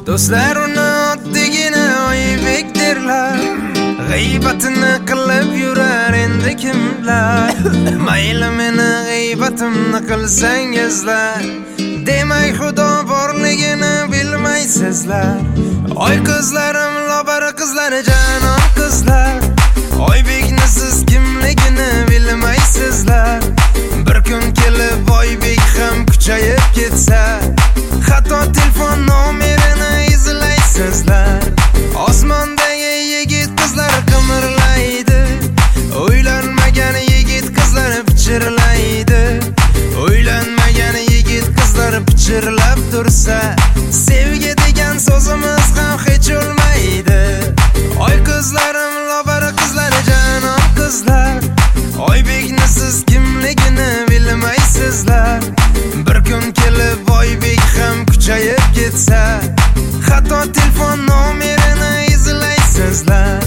Do'stlar uni oddigina Oybek derlar. G'iybatini qilib yurar endi kimlar? Mayli meni g'iybatimni qilsangizlar, demay xudo borligini bilmaysizlar. Oy qizlarim, lobar qizlar, janon qizlar, Oybekni siz kimligini bilmaysizlar. Bir kun kelib Oybek ham kuchayib ketsa, hatto telefon nomerini izlaysizlar. Osmondagi yigit qizlar qimirlaydi, o'ylanmagan yigit qizlar pichirlaydi. O'ylanmagan yigit qizlar pichirlab tursa, sevgi degan so'zimiz ham hech o'lmaydi. Oy qizlarim, lobar qizlar, janon qizlar, Oybekni siz kimligini bilmaysizlar. Bir kun kelib Oybek ham kuchayib ketsa, hatto telefon nomerini izlaysizlar.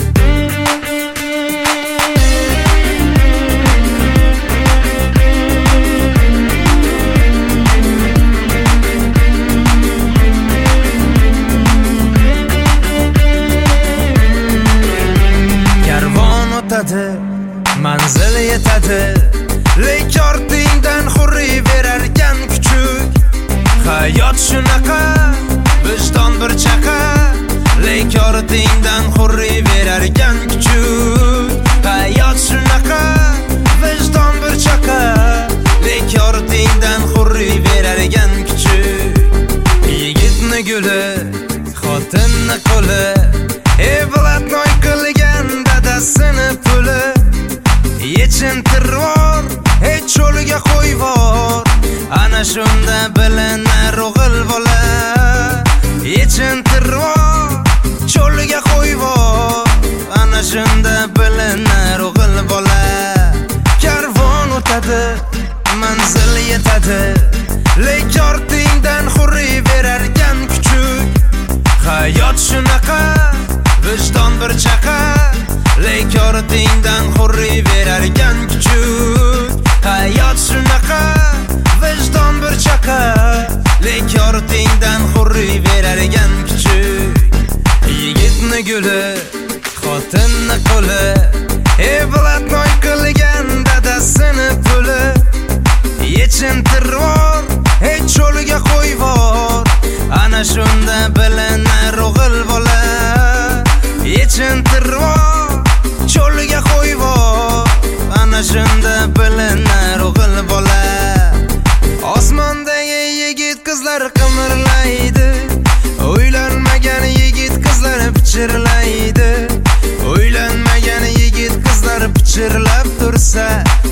Karvon o'tadi, manzil yetadi, lek ortingdan hurriy berarkan kuchuk. Hayot shunaqa, vijdon bir chaqa, lek ortingdan hurriy berarkan kuchuk. Hayot shunaqa, vijdon bir chaqa, lek ortingdan hurriy berarkan kuchuk. Yigitni guli, xotinni qo'li, evlatnoy qilgan dadasini puli. Yechintirvor, cho'liga qo'yvor, ana shunda bilinar o'g'il bola. Yechintirvor, cho'liga qo'yvor, ana shunda bilinar o'g'il bola. Karvon o'tadi, manzil yetadi, lek ortingdan hurriy berarkan kuchuk. Hayot shunaqa, vijdon bir chaqa, lek ortingdan hurriy berarkan kuchuk. Hayot shunaqa, vijdon bir chaqa, lek ortingdan hurriy berarkan kuchuk. Yigitni guli, xotinni qo'li, evlatnoy qilgan dadasini puli. Yechintirvor, cho'liga qo'yvor, ana shunda bilinar o'g'il bola. Yechintirvor, cho'liga qo'yvor, ana shunda bilinar o'g'il bola. Osmondagi yigit qizlar qimirlaydi, o'ylanmagan yigit qizlar pichirlaydi. O'ylanmagan yigit qizlar pichirlab tursa,